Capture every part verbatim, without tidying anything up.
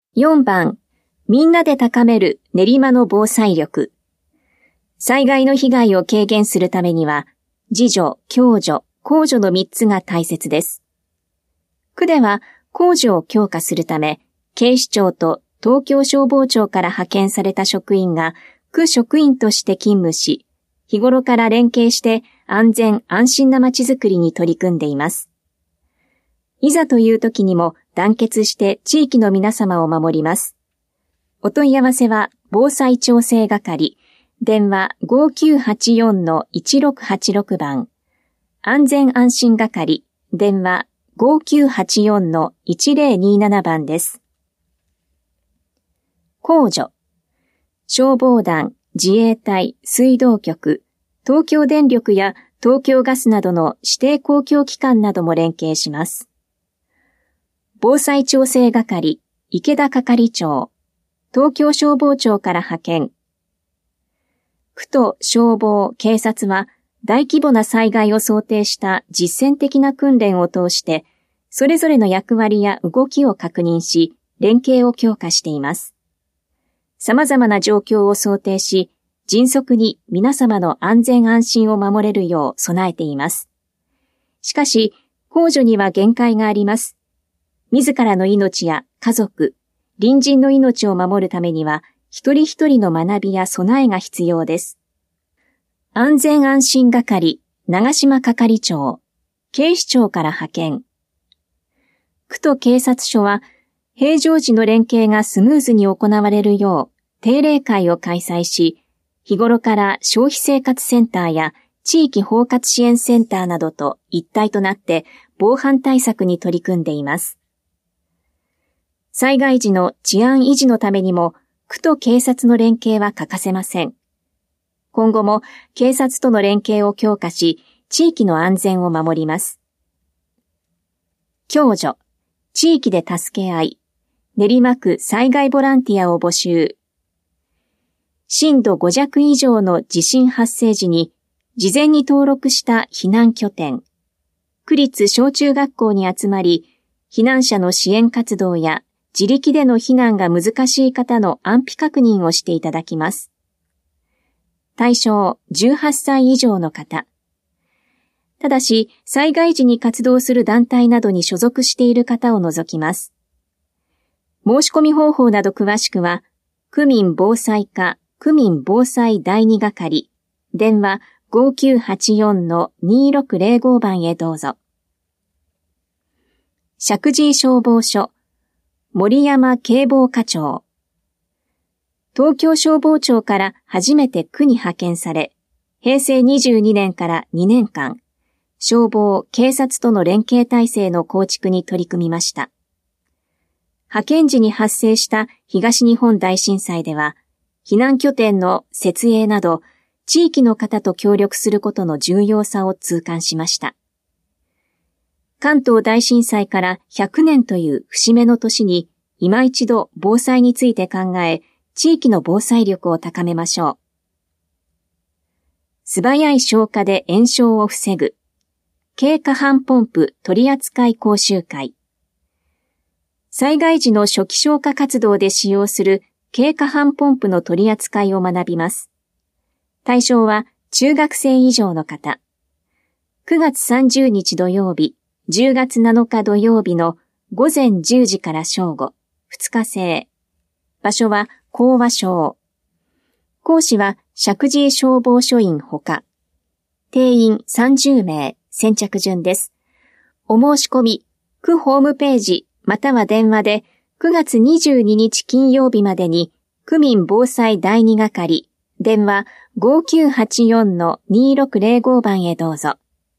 よんばん、みんなで高める練馬の防災力。災害の被害を軽減するためには、自助、共助、公助のみっつが大切です。区では、公助を強化するため、警視庁と東京消防庁から派遣された職員が、区職員として勤務し、日頃から連携して安全安心な街づくりに取り組んでいます。いざという時にも団結して地域の皆様を守ります。お問い合わせは防災調整係、電話 ごきゅうはちよんのいちろくはちろく 番、安全安心係、電話 ごきゅうはちよんのいちぜろになな 番です。公助、消防団、自衛隊、水道局、東京電力や東京ガスなどの指定公共機関なども連携します。防災調整係、池田係長、東京消防庁から派遣。区と消防、警察は大規模な災害を想定した実践的な訓練を通して、それぞれの役割や動きを確認し、連携を強化しています。様々な状況を想定し、迅速に皆様の安全安心を守れるよう備えています。しかし、公助には限界があります。自らの命や家族、隣人の命を守るためには、一人一人の学びや備えが必要です。安全安心係、長島係長、警視庁から派遣。区と警察署は、平常時の連携がスムーズに行われるよう、定例会を開催し、日頃から消費生活センターや地域包括支援センターなどと一体となって防犯対策に取り組んでいます。災害時の治安維持のためにも、区と警察の連携は欠かせません。今後も警察との連携を強化し、地域の安全を守ります。共助、地域で助け合い、練馬区災害ボランティアを募集。震度ご弱以上の地震発生時に、事前に登録した避難拠点、区立小中学校に集まり、避難者の支援活動や自力での避難が難しい方の安否確認をしていただきます。対象じゅうはっさい以上の方。ただし、災害時に活動する団体などに所属している方を除きます。申し込み方法など詳しくは、区民防災課区民防災だいに係、電話 ごきゅうはちよんのにろくぜろご 番へどうぞ。石神井消防署、森山警防課長。東京消防庁から初めて区に派遣され、へいせいにじゅうにねんからにねんかん、消防・警察との連携体制の構築に取り組みました。派遣時に発生した東日本大震災では、避難拠点の設営など、地域の方と協力することの重要さを痛感しました。関東大震災からひゃくねんという節目の年に、今一度防災について考え、地域の防災力を高めましょう。素早い消火で延焼を防ぐ。軽可搬ポンプ取扱講習会。災害時の初期消火活動で使用する軽可搬ポンプの取り扱いを学びます。対象は中学生以上の方。くがつさんじゅうにち土曜日、じゅうがつなのか土曜日のごぜんじゅうじから正午、ふつか制。場所は講和小。講師は石神井消防署員ほか。定員さんじゅうめい、先着順です。お申し込み、区ホームページまたは電話でくがつにじゅうににち金曜日までに区民防災だいに係、電話 ごきゅうはちよんのにろくぜろご 番へどうぞ。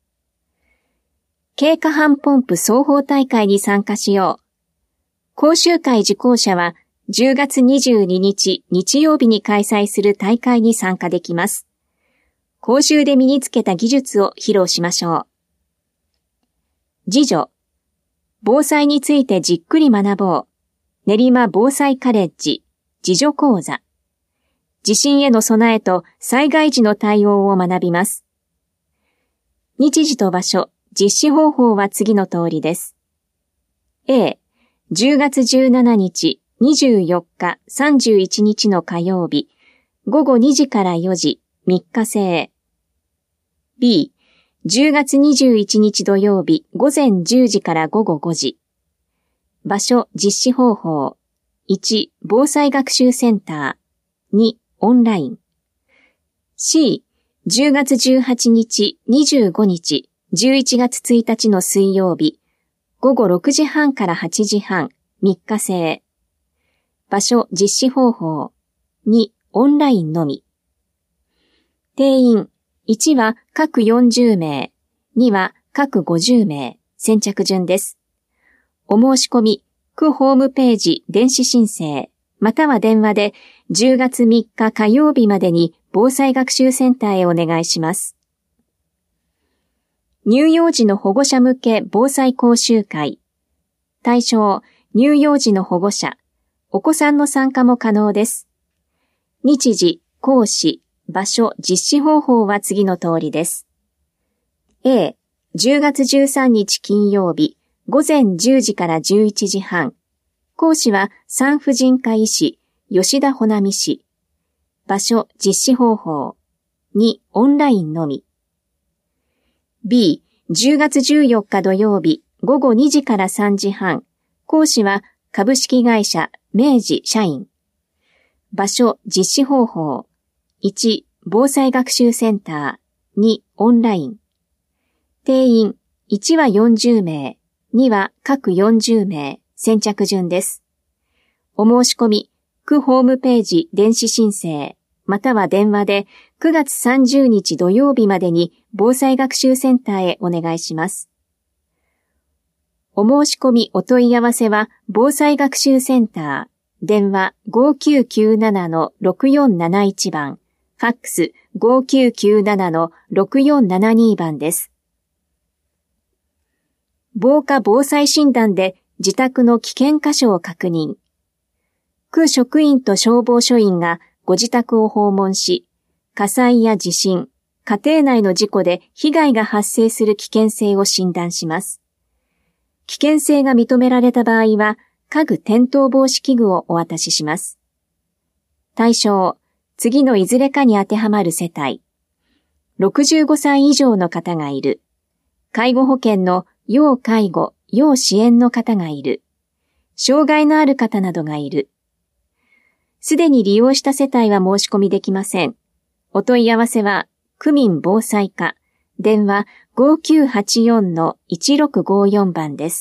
軽可搬ポンプ双方大会に参加しよう。講習会受講者はじゅうがつにじゅうににち日曜日に開催する大会に参加できます。講習で身につけた技術を披露しましょう。自助。防災についてじっくり学ぼう。練馬防災カレッジ、自助講座。地震への備えと災害時の対応を学びます。日時と場所、実施方法は次の通りです。A、じゅうがつじゅうしちにちにじゅうよっか、さんじゅういちにちの火曜日、ごごにじからよじ、みっか制。B、じゅうがつにじゅういちにち土曜日、ごぜんじゅうじからごごごじ。場所、実施方法。いち、防災学習センター。に、オンライン。C、じゅうがつじゅうはちにち、にじゅうごにち、じゅういちがつついたちの水曜日、ごごろくじはんからはちじはん、みっか制。場所、実施方法。に、オンラインのみ。定員、いちは各よんじゅうめい、には各ごじゅうめい、先着順です。お申し込み、区ホームページ電子申請、または電話でじゅうがつみっか火曜日までに防災学習センターへお願いします。乳幼児の保護者向け防災講習会。対象、乳幼児の保護者。お子さんの参加も可能です。日時、講師、場所、実施方法は次の通りです。A、じゅうがつじゅうさんにち金曜日、ごぜんじゅうじからじゅういちじはん。講師は産婦人科医師、吉田穂波氏。場所、実施方法。に、オンラインのみ。B、じゅうがつじゅうよっか土曜日、ごごにじからさんじはん。講師は株式会社明治社員。場所、実施方法。いち、防災学習センター。に、オンライン。定員、いちはよんじゅうめい、には各よんじゅうめい、先着順です。お申し込み、区ホームページ電子申請、または電話でくがつさんじゅうにち土曜日までに防災学習センターへお願いします。お申し込みお問い合わせは防災学習センター、電話 ごきゅうきゅうななのろくよんなないち 番、ファックス ごきゅうきゅうななのろくよんななに 番です。防火防災診断で自宅の危険箇所を確認。区職員と消防署員がご自宅を訪問し、火災や地震、家庭内の事故で被害が発生する危険性を診断します。危険性が認められた場合は、家具転倒防止器具をお渡しします。対象、次のいずれかに当てはまる世帯。ろくじゅうごさい以上の方がいる。介護保険の要介護、要支援の方がいる。障害のある方などがいる。すでに利用した世帯は申し込みできません。お問い合わせは、区民防災課、電話 ごきゅうはちよんのいちろくごよん 番です。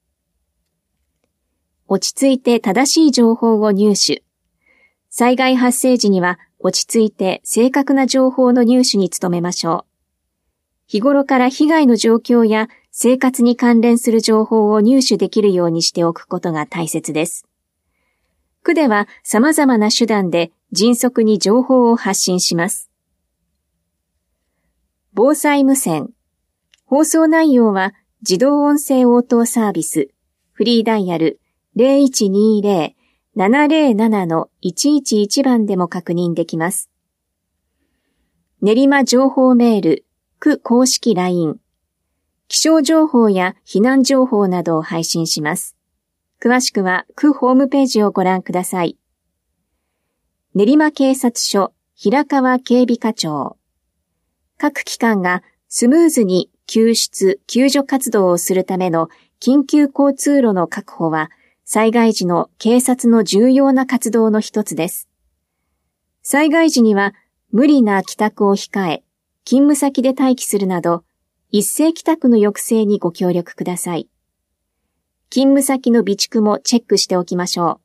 落ち着いて正しい情報を入手。災害発生時には落ち着いて正確な情報の入手に努めましょう。日頃から被害の状況や生活に関連する情報を入手できるようにしておくことが大切です。区では様々な手段で迅速に情報を発信します。防災無線。放送内容は自動音声応答サービス、フリーダイヤル ゼロいちにゼロ ななゼロななのいちいちいち 番でも確認できます。練馬情報メール、区公式 ライン。気象情報や避難情報などを配信します。詳しくは区ホームページをご覧ください。練馬警察署平川警備課長。各機関がスムーズに救出・救助活動をするための緊急交通路の確保は災害時の警察の重要な活動の一つです。災害時には無理な帰宅を控え、勤務先で待機するなど一斉帰宅の抑制にご協力ください。勤務先の備蓄もチェックしておきましょう。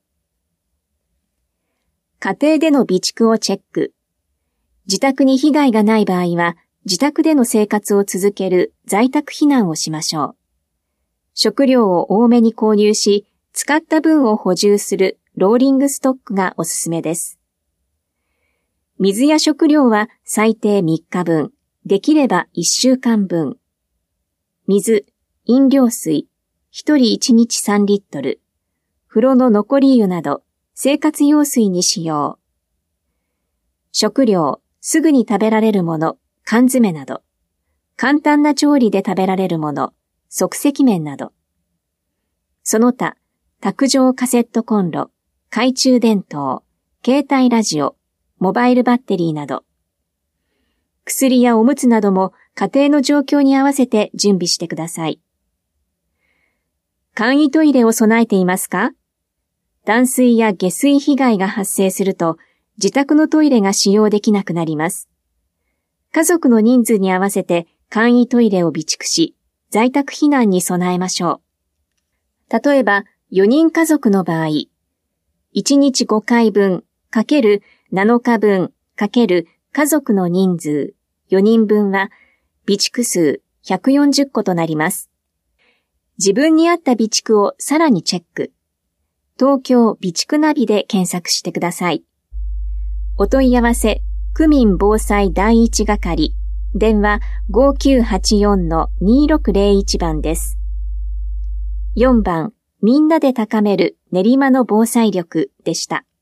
家庭での備蓄をチェック。自宅に被害がない場合は、自宅での生活を続ける在宅避難をしましょう。食料を多めに購入し、使った分を補充するローリングストックがおすすめです。水や食料は最低みっかぶん、できればいっしゅうかんぶん。水、飲料水、一人いちにちさんリットル、風呂の残り湯など生活用水に使用。食料、すぐに食べられるもの、缶詰など、簡単な調理で食べられるもの、即席麺など。その他、卓上カセットコンロ、 懐中電灯、携帯ラジオ、モバイルバッテリーなど。薬やおむつなども家庭の状況に合わせて準備してください。簡易トイレを備えていますか？断水や下水被害が発生すると自宅のトイレが使用できなくなります。家族の人数に合わせて簡易トイレを備蓄し、在宅避難に備えましょう。例えばよにん家族の場合、いちにちごかいぶんかけるなのかぶんかける家族の人数よにんぶんは備蓄数ひゃくよんじゅっことなります。自分に合った備蓄をさらにチェック。東京備蓄ナビで検索してください。お問い合わせ、区民防災第一係、電話 ごきゅうはちよんのにろくぜろいち 番です。よんばん、みんなで高める練馬の防災力でした。